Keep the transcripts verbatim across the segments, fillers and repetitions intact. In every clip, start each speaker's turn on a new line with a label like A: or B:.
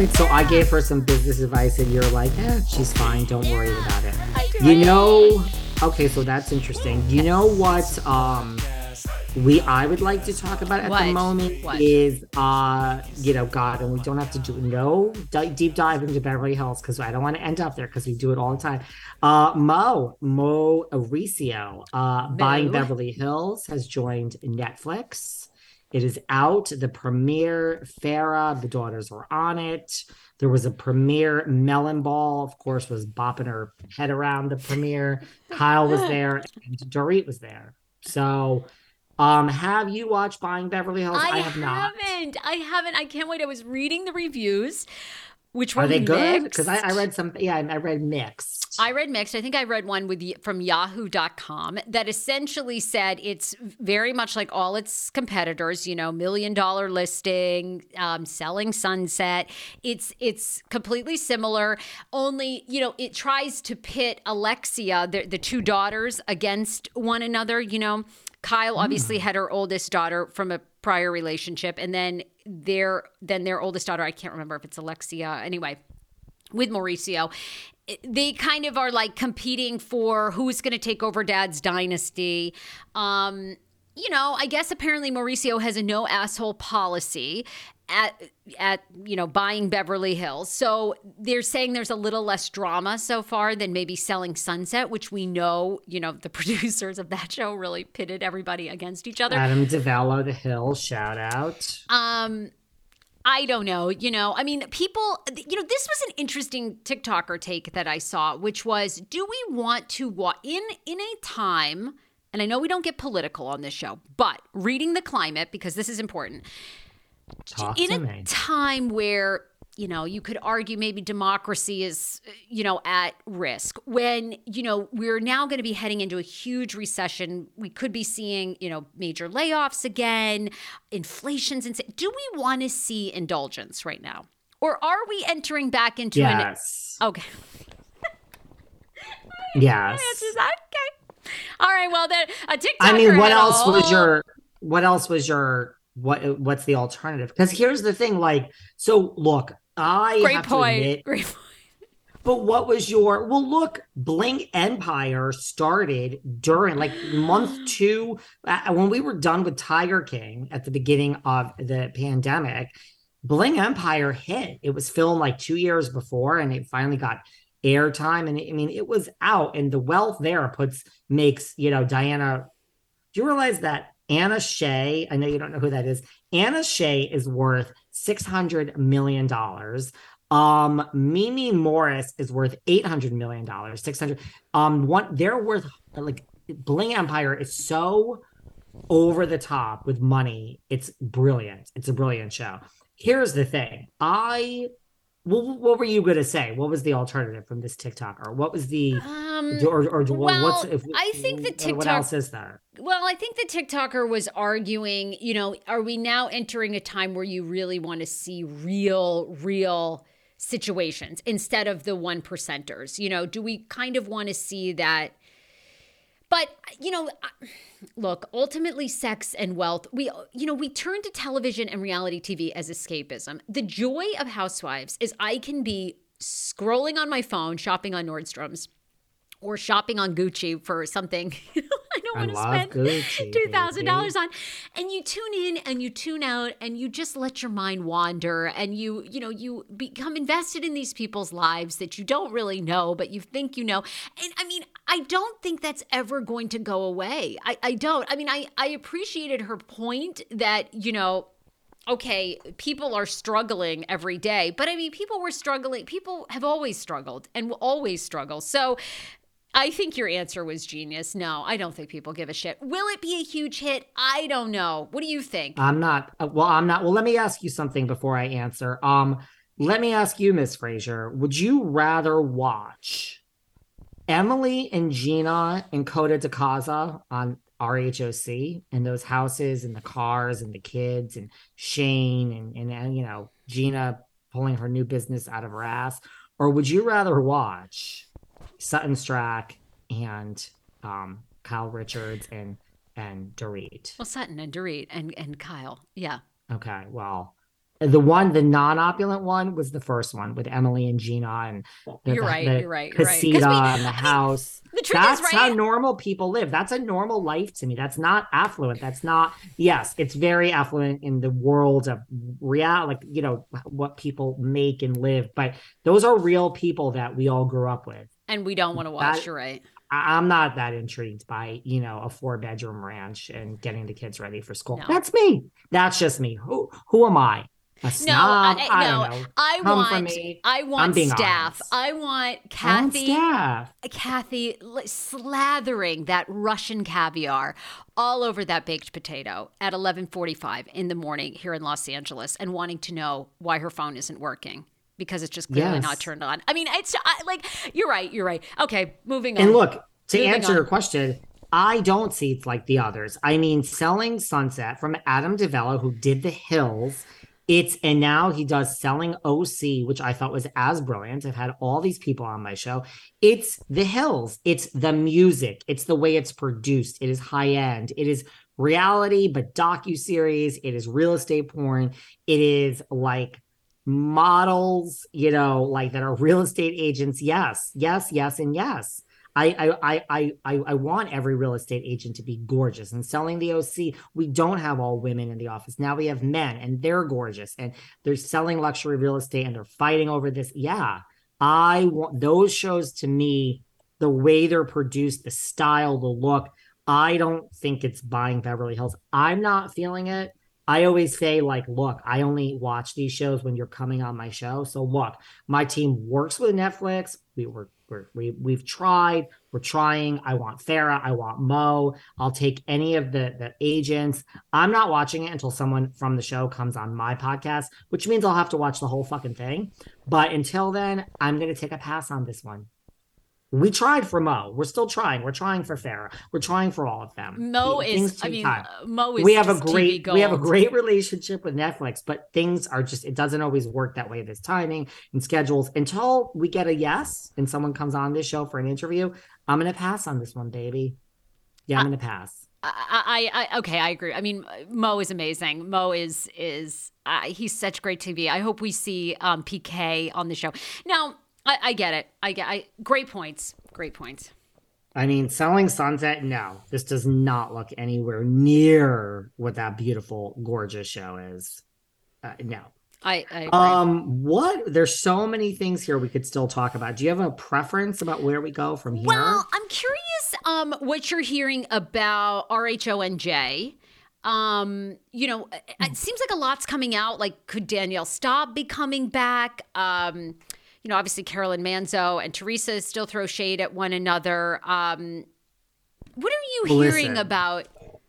A: right, so I gave her some business advice and you're like, eh, she's fine, don't worry about it.
B: I do.
A: You know, okay, so that's interesting. You know what um we I would like to talk about at
B: What?
A: the moment
B: What?
A: is uh you know, God, and we don't have to do no di- deep dive into Beverly Hills because I don't want to end up there because we do it all the time. Uh Mo Mo Mauricio, uh Buying
B: Mo.
A: Beverly Hills has joined Netflix. It is out. The premiere, Farrah, the daughters were on it. There was a premiere. Melon Ball, of course, was bopping her head around the premiere. Kyle was there, and Dorit was there. So, um, have you watched Buying Beverly Hills?
B: I
A: I have not.
B: haven't. I haven't. I can't wait. I was reading the reviews, which were
A: Are they good?
B: mixed.
A: Because I, I read some. Yeah, I read mixed.
B: I read mixed. I think I read one with the, from yahoo dot com that essentially said it's very much like all its competitors, you know, million dollar listing, um, selling Sunset. It's it's completely similar, only, you know, it tries to pit Alexia, the, the two daughters, against one another. You know, Kyle obviously had her oldest daughter from a prior relationship, and then their then their oldest daughter, I can't remember if it's Alexia, anyway, with Mauricio. They kind of are like competing for who's going to take over dad's dynasty. Um, you know, I guess apparently Mauricio has a no asshole policy at, at, you know, Buying Beverly Hills. So they're saying there's a little less drama so far than maybe Selling Sunset, which we know, you know, the producers of that show really pitted everybody against each other.
A: Adam DeVello, The Hill, shout out.
B: Um, I don't know. You know, I mean, people, you know, this was an interesting TikToker take that I saw, which was, do we want to walk in, in a time, and I know we don't get political on this show, but reading the climate, because this is important,
A: Talk
B: in
A: to
B: a
A: me.
B: time where, you know, you could argue maybe democracy is, you know, at risk. When, you know, we're now going to be heading into a huge recession. We could be seeing, you know, major layoffs again, inflation's insane. Do we want to see indulgence right now? Or are we entering back into
A: Yes.
B: an... Okay.
A: Yes.
B: Answers that? Okay. All right, well, then, a TikToker
A: I mean, what
B: had
A: else
B: all-
A: was your, what else was your, what, what's the alternative? Because here's the thing, like, so look, I
B: Great
A: have
B: point.
A: to admit,
B: Great point.
A: but what was your, well, look, Bling Empire started during like month two, uh, when we were done with Tiger King at the beginning of the pandemic. Bling Empire hit. It was filmed like two years before, and it finally got airtime. And I mean, it was out, and the wealth there puts makes, you know, Diana. Do you realize that Anna Shea? I know you don't know who that is. Anna Shea is worth six hundred million dollars. Um, Mimi Morris is worth eight hundred million dollars. Six hundred. Um, one they're worth like Bling Empire is so over the top with money. It's brilliant. It's a brilliant show. Here's the thing. I What, what were you going to say? What was the alternative from this TikToker? What was the,
B: Um,
A: or, or,
B: well,
A: what's, if,
B: I think the
A: what
B: TikTok-
A: else is there?
B: Well, I think the TikToker was arguing, you know, are we now entering a time where you really want to see real, real situations instead of the one percenters? You know, do we kind of want to see that? But, you know, look, ultimately sex and wealth, we, you know, we turn to television and reality T V as escapism. The joy of Housewives is I can be scrolling on my phone, shopping on Nordstrom's, or shopping on Gucci for something I don't want to spend
A: Gucci,
B: two thousand dollars on. And you tune in and you tune out and you just let your mind wander and you, you know, you become invested in these people's lives that you don't really know, but you think you know. And I mean, I don't think that's ever going to go away. I, I don't. I mean, I, I appreciated her point that, you know, okay, people are struggling every day, but I mean, people were struggling. People have always struggled and will always struggle. So I think your answer was genius. No, I don't think people give a shit. Will it be a huge hit? I don't know. What do you think?
A: I'm not, well, I'm not, well, let me ask you something before I answer. Um, let me ask you, Miss Frazier, would you rather watch Emily and Gina and Coda de Casa on R H O C and those houses and the cars and the kids and Shane and, and, and, you know, Gina pulling her new business out of her ass? Or would you rather watch Sutton Strack and um, Kyle Richards and and Dorit?
B: Well, Sutton and Dorit and, and Kyle. Yeah.
A: Okay, well, The one, the non-opulent one was the first one with Emily and Gina and the,
B: You're
A: the,
B: right.
A: the
B: You're right. You're right. 'Cause
A: casita
B: we-
A: and the
B: I mean,
A: house.
B: the truth
A: That's
B: is, right?
A: how normal people live. That's a normal life to me. That's not affluent. That's not, yes, it's very affluent in the world of real, like, you know, what people make and live. But those are real people that we all grew up with.
B: And we don't want to watch.
A: That-
B: You're right.
A: I- I'm not that intrigued by, you know, a four bedroom ranch and getting the kids ready for school.
B: No.
A: That's me. That's just me. Who who am I? A snob?
B: No, I,
A: I,
B: no,
A: don't know.
B: I
A: Come
B: want,
A: from me.
B: I
A: I'm
B: want
A: being
B: staff.
A: honest.
B: I want
A: I want
B: Kathy,
A: staff.
B: Kathy li- slathering that Russian caviar all over that baked potato at eleven forty-five in the morning here in Los Angeles, and wanting to know why her phone isn't working because it's just clearly
A: Yes.
B: not turned on. I mean, it's I, like you're right. You're right. Okay, moving on.
A: And look, to
B: Moving
A: answer
B: on.
A: your question, I don't see it's like the others. I mean, Selling Sunset from Adam DeVello, who did The Hills. It's and now he does Selling O C, which I thought was as brilliant. I've had all these people on my show. It's The Hills. It's the music. It's the way it's produced. It is high end. It is reality, but docuseries. It is real estate porn. It is like models, you know, like that are real estate agents. Yes, yes, yes, and yes. I, I I I I want every real estate agent to be gorgeous. And Selling the O C, we don't have all women in the office. Now we have men and they're gorgeous and they're selling luxury real estate and they're fighting over this. Yeah. I want those shows to me, the way they're produced, the style, the look. I don't think it's buying Beverly Hills. I'm not feeling it. I always say, like, look, I only watch these shows when you're coming on my show. So look, my team works with Netflix. We were We're, we we've tried. We're trying. I want Farrah. I want Mo. I'll take any of the the agents. I'm not watching it until someone from the show comes on my podcast, which means I'll have to watch the whole fucking thing. But until then, I'm gonna take a pass on this one. We tried for Mo. We're still trying. We're trying for Farrah. We're trying for all of them.
B: Mo
A: Things
B: is. I
A: take
B: mean,
A: time.
B: uh, Mo is.
A: we have a
B: just T V
A: great
B: gold.
A: we have a great relationship with Netflix, but things are just it doesn't always work that way. This timing and schedules until we get a yes and someone comes on this show for an interview. I'm gonna pass on this one, baby. Yeah, I'm gonna pass.
B: I, I, I, okay, I agree. I mean, Mo is amazing. Mo is is uh, he's such great T V. I hope we see um, P K on the show. Now, I, I get it. I get. I great points. Great points.
A: I mean, Selling Sunset, no, this does not look anywhere near what that beautiful, gorgeous show is. Uh, no.
B: I, I agree.
A: Um, what? There's so many things here we could still talk about. Do you have a preference about where we go from here?
B: Well, I'm curious um, what you're hearing about R H O N J. Um, you know, it, it seems like a lot's coming out. Like, could Danielle Staub be coming back? Um, you know, obviously Carolyn Manzo and Teresa still throw shade at one another. Um, what are you
A: Listen.
B: hearing about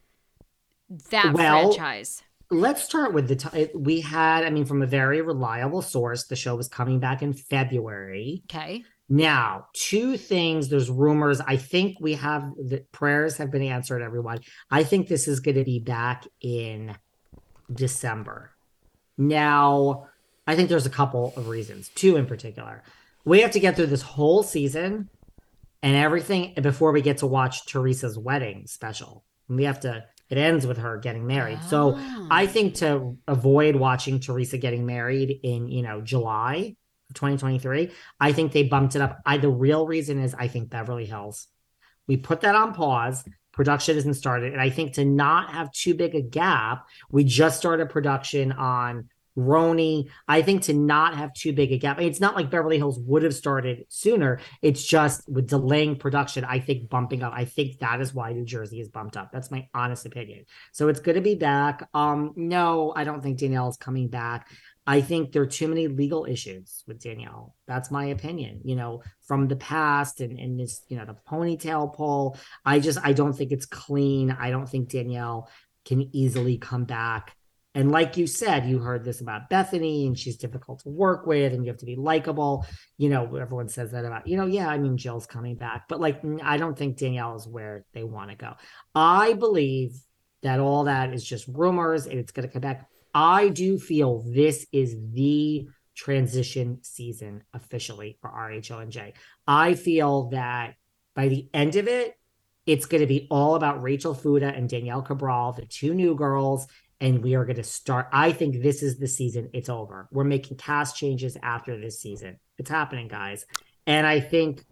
B: that
A: Well,
B: franchise?
A: Let's start with the time we had. I mean, from a very reliable source, the show was coming back in February.
B: Okay.
A: Now, two things. There's rumors. I think we have the prayers have been answered, everyone. I think this is going to be back in December. Now, I think there's a couple of reasons, two in particular. We have to get through this whole season and everything before we get to watch Teresa's wedding special. And we have to, it ends with her getting married.
B: Oh.
A: So I think to avoid watching Teresa getting married in, you know, July of twenty twenty-three, I think they bumped it up. I, the real reason is I think Beverly Hills. We put that on pause. Production isn't started. And I think to not have too big a gap, we just started production on Roni. I think to not have too big a gap. I mean, it's not like Beverly Hills would have started sooner. It's just with delaying production, I think bumping up. I think that is why New Jersey is bumped up. That's my honest opinion. So it's good to be back. Um, no, I don't think Danielle is coming back. I think there are too many legal issues with Danielle. That's my opinion, you know, from the past and, and this, you know, the ponytail pull. I just, I don't think it's clean. I don't think Danielle can easily come back. And like you said, you heard this about Bethany and she's difficult to work with and you have to be likable. You know, everyone says that about, you know, yeah, I mean, Jill's coming back, but like, I don't think Danielle is where they want to go. I believe that all that is just rumors and it's going to come back. I do feel this is the transition season officially for R H O N J. I feel that by the end of it, it's going to be all about Rachel Fuda and Danielle Cabral, the two new girls, and we are going to start. I think this is the season. It's over. We're making cast changes after this season. It's happening, guys. And I think,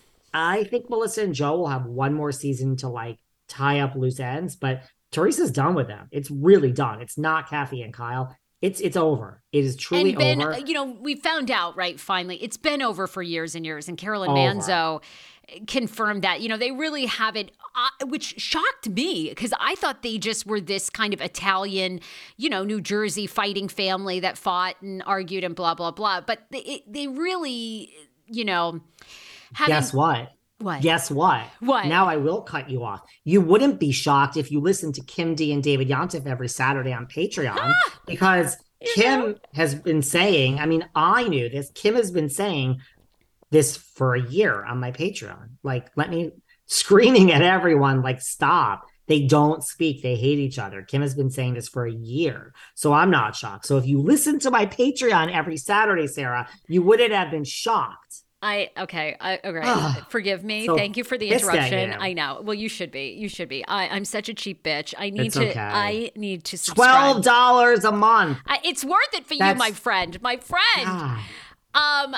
A: I think Melissa and Joe will have one more season to like tie up loose ends, but Teresa's done with them. It's really done. It's not Kathy and Kyle. It's it's over. It is truly
B: and Ben,
A: over.
B: You know, we found out, right, finally, it's been over for years and years. And Carolyn
A: Over.
B: Manzo confirmed that. You know, they really haven't, uh, which shocked me because I thought they just were this kind of Italian, you know, New Jersey fighting family that fought and argued and blah, blah, blah. But they, it, they really, you know, haven't.
A: Guess what?
B: What?
A: Guess what?
B: What?
A: Now I will cut you off. You wouldn't be shocked if you listened to Kim D and David Yontef every Saturday on Patreon because Kim know? has been saying, I mean, I knew this. Kim has been saying this for a year on my Patreon. Like, let me screaming at everyone, like, stop. They don't speak. They hate each other. Kim has been saying this for a year. So I'm not shocked. So if you listen to my Patreon every Saturday, Sarah, you wouldn't have been shocked.
B: I okay. I, okay. Forgive me.
A: So
B: Thank you for the interruption. I know. Well, you should be. You should be. I, I'm such a cheap bitch. I need
A: it's
B: to.
A: Okay.
B: I need to subscribe.
A: Twelve dollars a month.
B: I, it's worth it for
A: That's,
B: you, my friend. My friend.
A: God.
B: Um.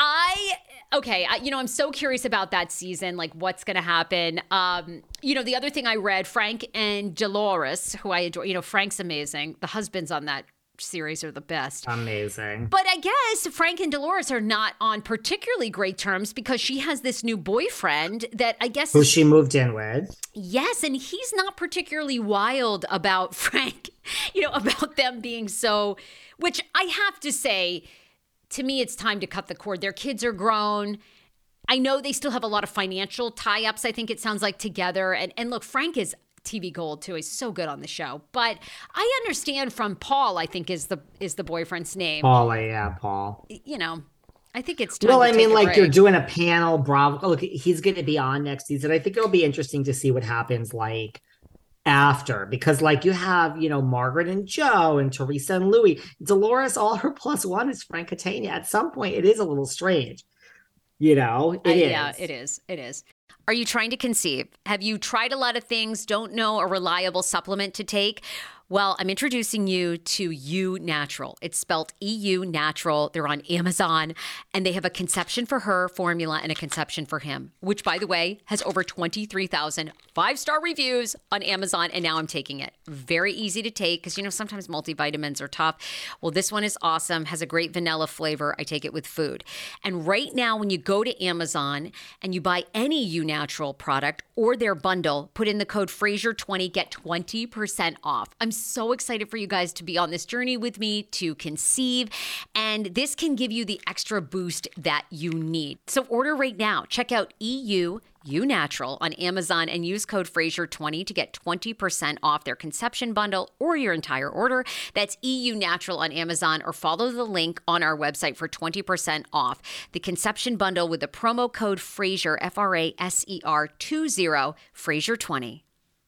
B: I okay. I, you know, I'm so curious about that season. Like, what's going to happen? Um. You know, the other thing I read, Frank and Dolores, who I adore. You know, Frank's amazing. The husbands on that series are the best.
A: Amazing.
B: But I guess Frank and Dolores are not on particularly great terms because she has this new boyfriend that I guess
A: who she moved in with.
B: Yes, and he's not particularly wild about Frank, you know, about them being so, which I have to say, to me, it's time to cut the cord. Their kids are grown. I know they still have a lot of financial tie-ups, I think it sounds like, together. And and look, Frank is T V gold too. He's so good on the show. But I understand from Paul, I think is the is the boyfriend's name.
A: Paul, yeah, Paul.
B: You know, I think it's time
A: well.
B: to
A: I
B: take
A: mean,
B: a
A: like
B: break.
A: you're doing a panel. Bravo. Look, he's going to be on next season. I think it'll be interesting to see what happens like after, because like you have, you know, Margaret and Joe and Teresa and Louis. Dolores, all her plus one is Frank Catania. At some point, it is a little strange. You know, it
B: uh,
A: is.
B: Yeah, it is. It is. Are you trying to conceive? Have you tried a lot of things, don't know a reliable supplement to take? Well, I'm introducing you to Eu Natural. It's spelled E U Natural. They're on Amazon, and they have a conception for her formula and a conception for him, which, by the way, has over twenty-three thousand five-star reviews on Amazon, and now I'm taking it. Very easy to take because, you know, sometimes multivitamins are tough. Well, this one is awesome, has a great vanilla flavor. I take it with food. And right now, when you go to Amazon and you buy any Eu Natural product or their bundle, put in the code Fraser twenty, get twenty percent off. I'm so excited for you guys to be on this journey with me to conceive, and this can give you the extra boost that you need. So order right now. Check out E U Eu Natural on Amazon and use code Fraser twenty to get twenty percent off their conception bundle or your entire order. That's E U Natural on Amazon, or follow the link on our website for twenty percent off the conception bundle with the promo code Fraser, F R A S E R twenty, Fraser twenty.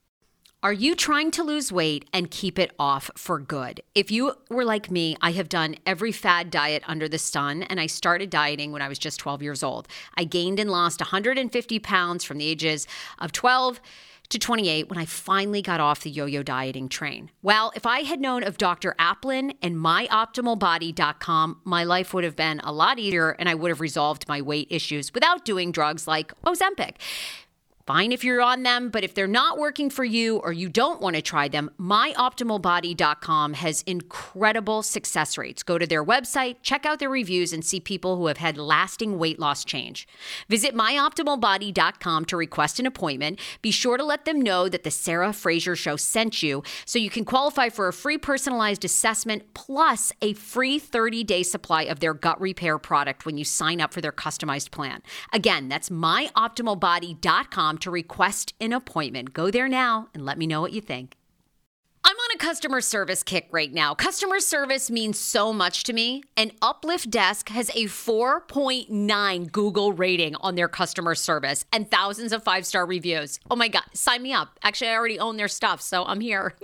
B: Are you trying to lose weight and keep it off for good? If you were like me, I have done every fad diet under the sun, and I started dieting when I was just twelve years old. I gained and lost one hundred fifty pounds from the ages of twelve to twenty-eight when I finally got off the yo-yo dieting train. Well, if I had known of Doctor Aplin and my optimal body dot com, my life would have been a lot easier, and I would have resolved my weight issues without doing drugs like Ozempic. Fine if you're on them, but if they're not working for you or you don't want to try them, my optimal body dot com has incredible success rates. Go to their website, check out their reviews, and see people who have had lasting weight loss change. Visit my optimal body dot com to request an appointment. Be sure to let them know that the Sarah Fraser Show sent you so you can qualify for a free personalized assessment plus a free thirty-day supply of their gut repair product when you sign up for their customized plan. Again, that's my optimal body dot com to request an appointment. Go there now and let me know what you think. I'm on a customer service kick right now. Customer service means so much to me, and Uplift Desk has a four point nine Google rating on their customer service and thousands of five-star reviews. Oh my God, sign me up. Actually, I already own their stuff, so I'm here.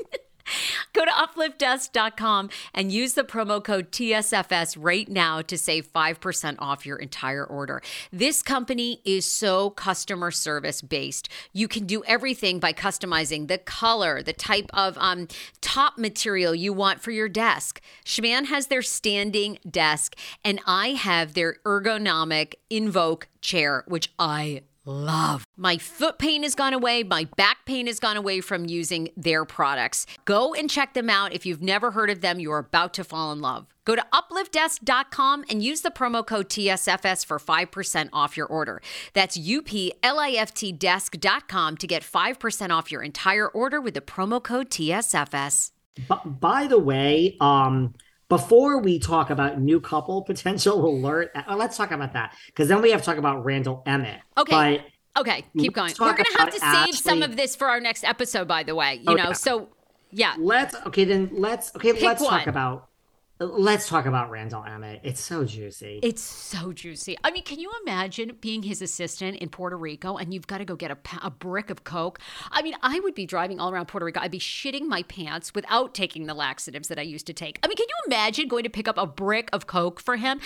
B: Go to uplift desk dot com and use the promo code T S F S right now to save five percent off your entire order. This company is so customer service based. You can do everything by customizing the color, the type of um, top material you want for your desk. Schman has their standing desk, and I have their ergonomic Invoke chair, which I love. My foot pain has gone away. My back pain has gone away from using their products. Go and check them out. If you've never heard of them, you're about to fall in love. Go to uplift desk dot com and use the promo code T S F S for five percent off your order. That's U P L I F T desk dot com to get five percent off your entire order with the promo code T S F S.
A: But by the way, um, before we talk about new couple potential alert, uh, let's talk about that, because then we have to talk about Randall Emmett.
B: Okay.
A: But
B: okay, keep going. We're going to have to
A: Ashley.
B: save some of this for our next episode, by the way. You
A: Oh,
B: know,
A: yeah.
B: so yeah.
A: Let's okay then let's okay
B: Pick
A: let's
B: one.
A: talk about let's talk about Randall Emmett. It's so juicy.
B: It's so juicy. I mean, can you imagine being his assistant in Puerto Rico and you've got to go get a, pa- a brick of Coke? I mean, I would be driving all around Puerto Rico. I'd be shitting my pants without taking the laxatives that I used to take. I mean, can you imagine going to pick up a brick of Coke for him?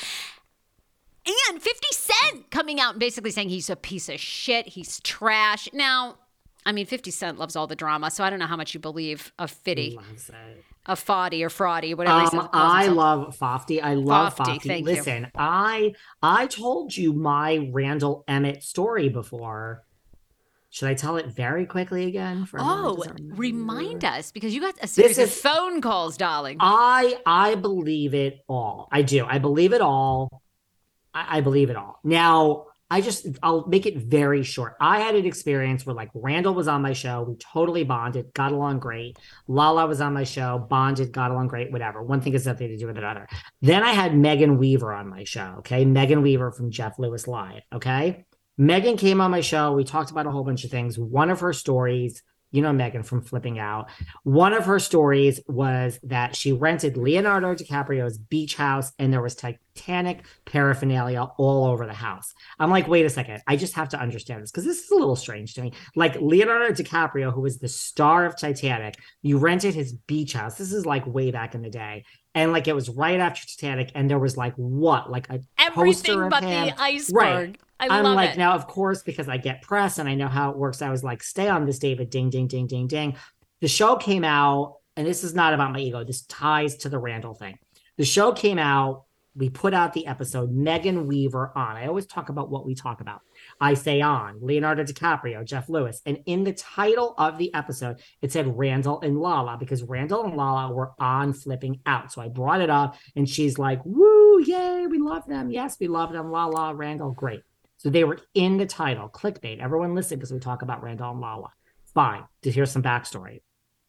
B: And fifty Cent coming out and basically saying he's a piece of shit. He's trash. Now, I mean, fifty Cent loves all the drama, so I don't know how much you believe of Fitty.
A: Loves it.
B: A Foddy or Fraudy, whatever he says.
A: Um, I love Fofty. I love
B: Fofty,
A: Fofty.
B: thank you.
A: Listen, I I told you my Randall Emmett story before. Should I tell it very quickly again? For everyone who
B: Oh,
A: doesn't remember?
B: remind us, because you got a series
A: is-
B: of phone calls, darling.
A: I I believe it all. I do. I believe it all. I, I believe it all. Now, I just I'll make it very short. I had an experience where like Randall was on my show. We totally bonded, got along great. Lala was on my show, bonded, got along great, whatever. One thing has nothing to do with another. Then I had Megan Weaver on my show. Okay. Megan Weaver from Jeff Lewis Live. Okay. Megan came on my show. We talked about a whole bunch of things. One of her stories, you know, Megan from Flipping Out. One of her stories was that she rented Leonardo DiCaprio's beach house and there was Titanic paraphernalia all over the house. I'm like, wait a second. I just have to understand this because this is a little strange to me. Like Leonardo DiCaprio, who was the star of Titanic, you rented his beach house. This is like way back in the day. And like it was right after Titanic. And there was like what? Like a
B: Everything
A: poster of
B: but
A: him.
B: the iceberg.
A: Right.
B: I
A: I'm
B: love
A: like,
B: it.
A: now, of course, because I get press and I know how it works, I was like, stay on this, David. Ding, ding, ding, ding, ding. The show came out, and this is not about my ego. This ties to the Randall thing. The show came out. We put out the episode, Megan Weaver on. I always talk about what we talk about. I say on, Leonardo DiCaprio, Jeff Lewis. And in the title of the episode, it said Randall and Lala because Randall and Lala were on Flipping Out. So I brought it up, and she's like, woo, yay, we love them. Yes, we love them. Lala, Randall, great. So they were in the title, clickbait. Everyone listen because we talk about Randall and Lala. Fine. To hear some backstory.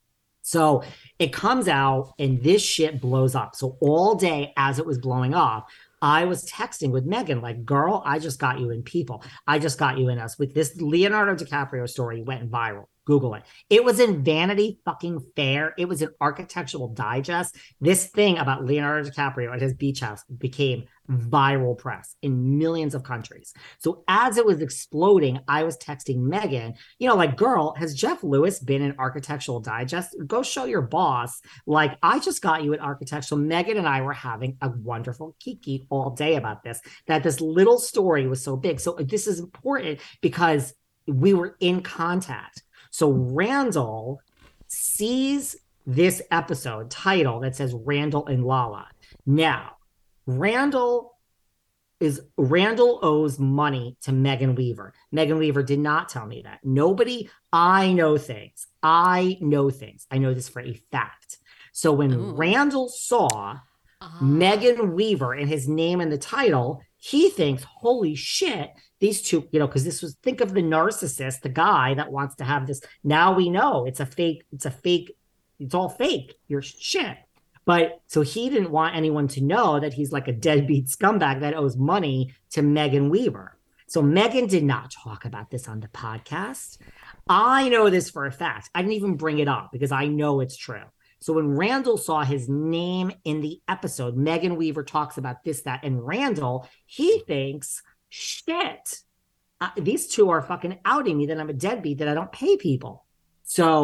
A: So it comes out and this shit blows up. So all day as it was blowing up, I was texting with Megan, like, girl, I just got you in People. I just got you in Us. With this Leonardo DiCaprio story went viral. Google it. It was in Vanity fucking Fair. It was in Architectural Digest. This thing about Leonardo DiCaprio at his beach house became viral press in millions of countries. So as it was exploding, I was texting Megan, you know, like, girl, has Jeff Lewis been in Architectural Digest? Go show your boss. Like, I just got you at Architectural. Megan and I were having a wonderful kiki all day about this, that this little story was so big. So this is important because we were in contact. So Randall sees this episode title that says Randall and Lala. Now, Randall is Randall owes money to Megan Weaver. Megan Weaver did not tell me that. Nobody, I know things. I know things. I know this for a fact. So when
B: Ooh.
A: Randall saw
B: Ah.
A: Megan Weaver and his name in the title, he thinks, holy shit, these two, you know, because this was, think of the narcissist, the guy that wants to have this. Now we know it's a fake, it's a fake, it's all fake. You're shit. But so he didn't want anyone to know that he's like a deadbeat scumbag that owes money to Megan Weaver. So Megan did not talk about this on the podcast. I know this for a fact. I didn't even bring it up because I know it's true. So when Randall saw his name in the episode, Megan Weaver talks about this, that, and Randall, he thinks, shit, uh, these two are fucking outing me that I'm a deadbeat, that I don't pay people. So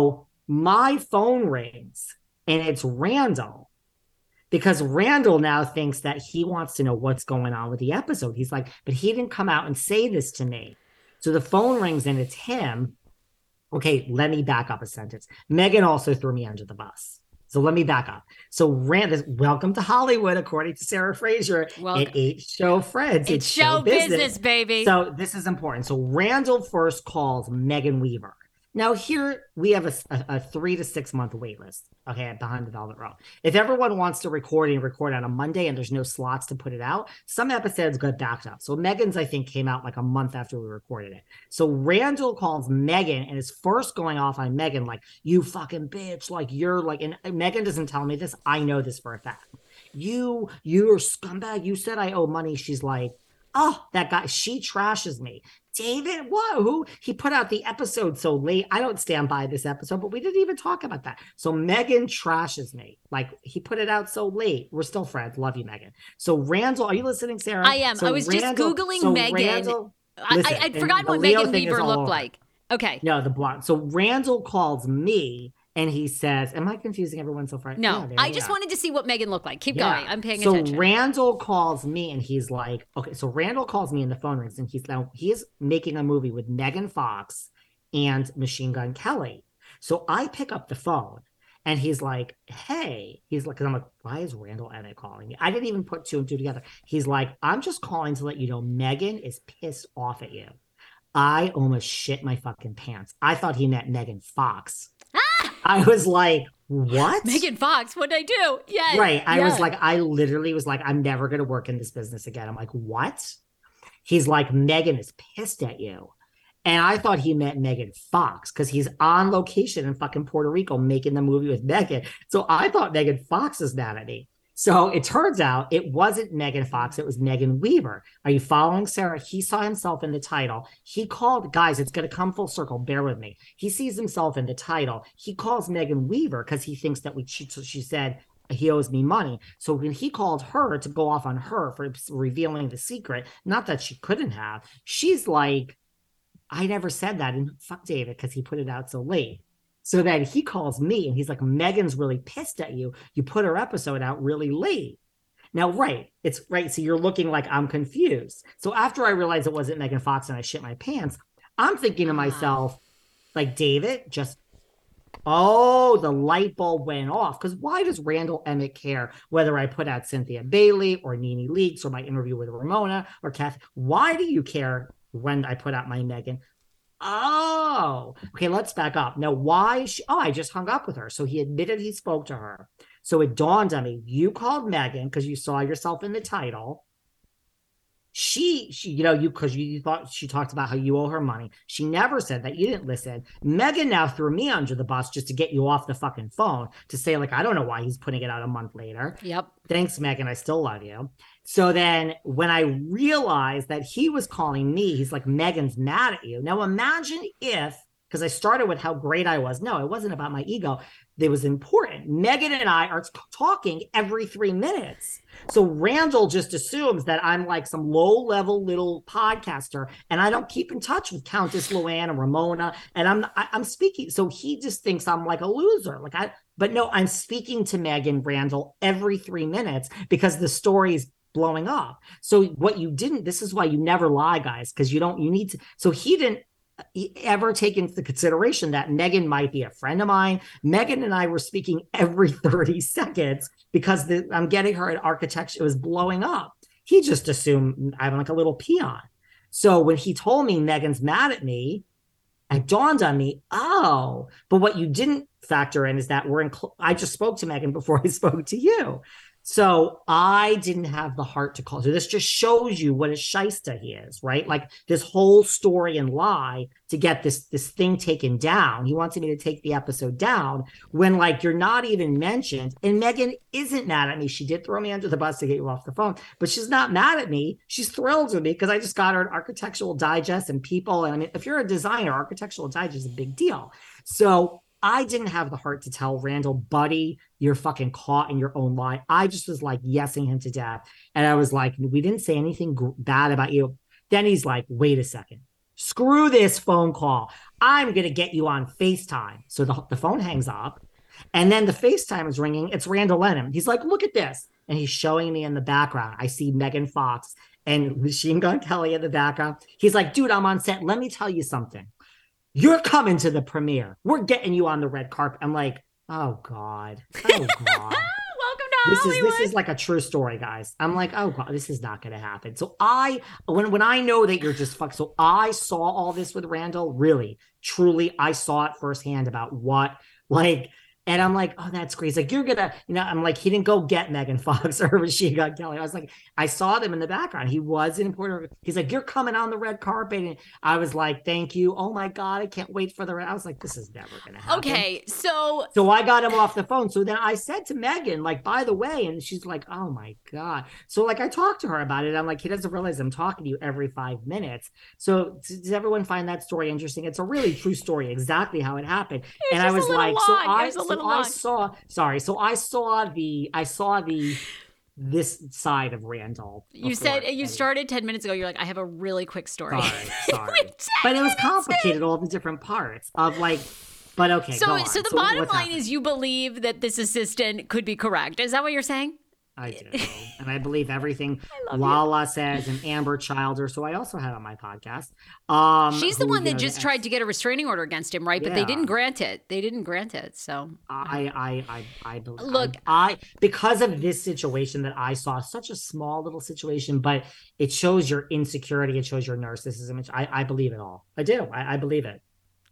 A: My phone rings and it's Randall. Because Randall now thinks that he wants to know what's going on with the episode. He's like, but he didn't come out and say this to me. So the phone rings and it's him. Okay, let me back up a sentence. Megan also threw me under the bus. So let me back up. So Rand, welcome to Hollywood, according to Sarah Fraser. Welcome. It ain't show friends.
B: It's, it's show, show business. business, baby.
A: So this is important. So Randall first calls Megan Weaver. Now here we have a, a, a three to six month wait list. Okay, behind the Velvet Rope. If everyone wants to record and record on a Monday and there's no slots to put it out, some episodes got backed up. So Megan's, I think, came out like a month after we recorded it. So Randall calls Megan and is first going off on Megan like, you fucking bitch, like you're like, and Megan doesn't tell me this. I know this for a fact. You, you're a scumbag. You said I owe money. She's like, oh, that guy, she trashes me. David, whoa, who? He put out the episode so late. I don't stand by this episode, but we didn't even talk about that. So Megan trashes me. Like, he put it out so late. We're still friends. Love you, Megan. So Randall, are you listening, Sarah?
B: I am.
A: So
B: I was
A: Randall,
B: just Googling
A: so
B: Megan.
A: Randall,
B: listen, I, I'd forgotten what Megan Weaver looked like. Okay.
A: No, the blonde. So Randall calls me. And he says, am I confusing everyone so far?
B: No,
A: yeah,
B: I just are. wanted to see what Megan looked like. Keep yeah. going. I'm paying
A: so
B: attention.
A: So Randall calls me and he's like, okay, so Randall calls me and the phone rings and he's now, he's making a movie with Megan Fox and Machine Gun Kelly. So I pick up the phone and he's like, hey, he's like, cause I'm like, why is Randall Emmett calling me? I didn't even put two and two together. He's like, I'm just calling to let you know Megan is pissed off at you. I almost shit my fucking pants. I thought he meant Megan Fox. I was like, what?
B: Megan Fox, what did I do? Yeah.
A: Right. I
B: yeah.
A: was like, I literally was like, I'm never going to work in this business again. I'm like, what? He's like, Megan is pissed at you. And I thought he meant Megan Fox because he's on location in fucking Puerto Rico making the movie with Megan. So I thought Megan Fox is mad at me. So it turns out it wasn't Megan Fox. It was Megan Weaver. Are you following, Sarah? He saw himself in the title. He called, guys, it's going to come full circle. Bear with me. He sees himself in the title. He calls Megan Weaver because he thinks that we, she, she said he owes me money. So when he called her to go off on her for revealing the secret, not that she couldn't have, she's like, I never said that. And fuck David because he put it out so late. So then he calls me and he's like, Megan's really pissed at you. You put her episode out really late. Now, right. It's right. So you're looking like I'm confused. So after I realized it wasn't Megan Fox and I shit my pants, I'm thinking to myself, like, David, just, oh, the light bulb went off. Because why does Randall Emmett care whether I put out Cynthia Bailey or Nene Leakes or my interview with Ramona or Kathy? Why do you care when I put out my Megan? Oh, okay, let's back up. Now, why? She, oh, I just hung up with her. So he admitted he spoke to her. So it dawned on me, you called Megan because you saw yourself in the title. She, she, you know, you, because you, you thought she talked about how you owe her money. She never said that. You didn't listen. Megan now threw me under the bus just to get you off the fucking phone to say, like, I don't know why he's putting it out a month later.
B: Yep.
A: Thanks, Megan. I still love you. So then when I realized that he was calling me, he's like, Megan's mad at you. Now imagine if, because I started with how great I was. No, it wasn't about my ego. It was important. Megan and I are t- talking every three minutes. So Randall just assumes that I'm like some low-level little podcaster, and I don't keep in touch with Countess Luann and Ramona, and I'm I, I'm speaking. So he just thinks I'm like a loser. Like I, but no, I'm speaking to Megan Randall every three minutes because the story's blowing up. So what you didn't, this is why you never lie, guys, because you don't, you need to. So he didn't ever take into consideration that Megan might be a friend of mine. Megan and I were speaking every thirty seconds because the, I'm getting her at architecture. It was blowing up. He just assumed I'm like a little peon. So when he told me Megan's mad at me, it dawned on me, oh, but what you didn't factor in is that we're in, cl- I just spoke to Megan before I spoke to you. So I didn't have the heart to call. So this just shows you what a shyster he is, right? Like this whole story and lie to get this, this thing taken down. He wanted me to take the episode down when like you're not even mentioned. And Megan isn't mad at me. She did throw me under the bus to get you off the phone, but she's not mad at me. She's thrilled with me because I just got her an Architectural Digest and People. And I mean, if you're a designer, Architectural Digest is a big deal. So I didn't have the heart to tell Randall, buddy, you're fucking caught in your own lie. I just was like yesing him to death. And I was like, we didn't say anything g- bad about you. Then he's like, wait a second. screw this phone call. I'm going to get you on FaceTime. So the, the phone hangs up. And then the FaceTime is ringing. It's Randall Lennon. He's like, look at this. And he's showing me in the background. I see Megan Fox and Machine Gun Kelly in the background. He's like, dude, I'm on set. Let me tell you something. You're coming to the premiere. We're getting you on the red carpet. I'm like, oh, God. Oh, God.
B: Welcome to
A: this
B: Hollywood.
A: is this is like a true story, guys. I'm like, oh God, this is not going to happen. So I, when when I know that you're just fucked, so I saw all this with Randall. Really, truly, I saw it firsthand about what like. And I'm like, oh, that's great. He's like, you're gonna, you know, I'm like, he didn't go get Megan Fox or Machine Gun Kelly. I was like, I saw them in the background. He was an important. He's like, you're coming on the red carpet. And I was like, thank you. Oh my God, I can't wait for the red. I was like, this is never gonna happen.
B: Okay, so
A: So I got him off the phone. So then I said to Megan, like, by the way, and she's like, oh my God. So like I talked to her about it. I'm like, he doesn't realize I'm talking to you every five minutes. So does everyone find that story interesting? It's a really true story, exactly how it happened.
B: It's
A: and I was like,
B: long.
A: so I,
B: so
A: so I saw, sorry. So I saw the, I saw the, this side of Randall.
B: You said you and started ten minutes ago. You're like, I have a really quick story.
A: Sorry, sorry. But it was complicated, all the different parts of like, but okay.
B: So,
A: go on.
B: so the
A: so
B: bottom line
A: happening?
B: is you believe that this assistant could be correct. Is that what you're saying?
A: I do. And I believe everything Lala you. says and Amber Childer. So I also had on my podcast. Um,
B: She's the
A: who,
B: one that
A: know,
B: just
A: the
B: tried to get a restraining order against him, right? But
A: yeah.
B: they didn't grant it. They didn't grant it. So
A: I, I, I, I believe.
B: Look,
A: I, I, because of this situation that I saw, such a small little situation, but it shows your insecurity. It shows your narcissism. I, I believe it all. I do. I, I believe it.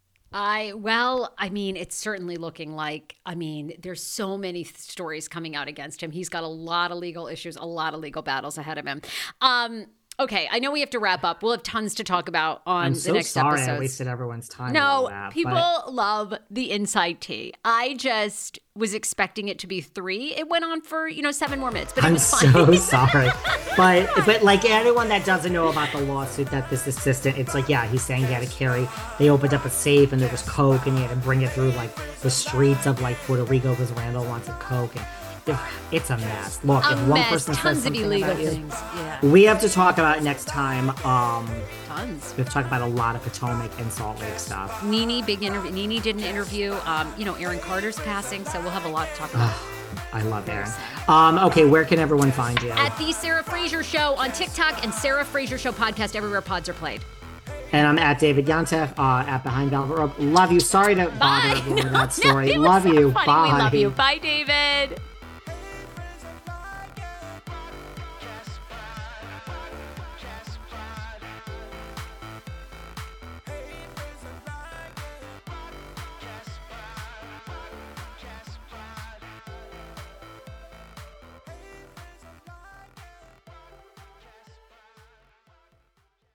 B: I, well, I mean, it's certainly looking like, I mean, there's so many th- stories coming out against him. He's got a lot of legal issues, a lot of legal battles ahead of him. Um, okay, I know we have to wrap up. We'll have tons to talk about on
A: I'm
B: the
A: so
B: next
A: sorry
B: episode.
A: I wasted everyone's time.
B: No,
A: that,
B: people
A: but...
B: love the inside tea. I just was expecting it to be three. It went on for, you know, seven more minutes, but it
A: I'm
B: was fine.
A: so sorry. But but like anyone that doesn't know about the lawsuit that this assistant, it's like, yeah, he's saying he had to carry, they opened up a safe and there was coke and he had to bring it through like the streets of like Puerto Rico because Randall wants a coke. And it's a mess. Look,
B: a
A: if one
B: mess.
A: person
B: Tons
A: says
B: of
A: something
B: illegal
A: about you,
B: things. Yeah.
A: we have to talk about it next time. Um,
B: Tons.
A: We have to talk about a lot of Potomac and Salt Lake stuff.
B: Nene, big interview. Nene did an interview. Um, you know, Aaron Carter's passing, so we'll have a lot to talk about.
A: I love Aaron. Um, okay, where can everyone find you?
B: At The Sarah Fraser Show on TikTok and Sarah Fraser Show podcast everywhere pods are played.
A: And I'm at David Yontef, uh, at Behind Velvet Rope. Love you. Sorry to bother
B: Bye.
A: everyone with that story.
B: No,
A: love
B: so
A: you.
B: funny.
A: Bye.
B: We love you. Bye, David.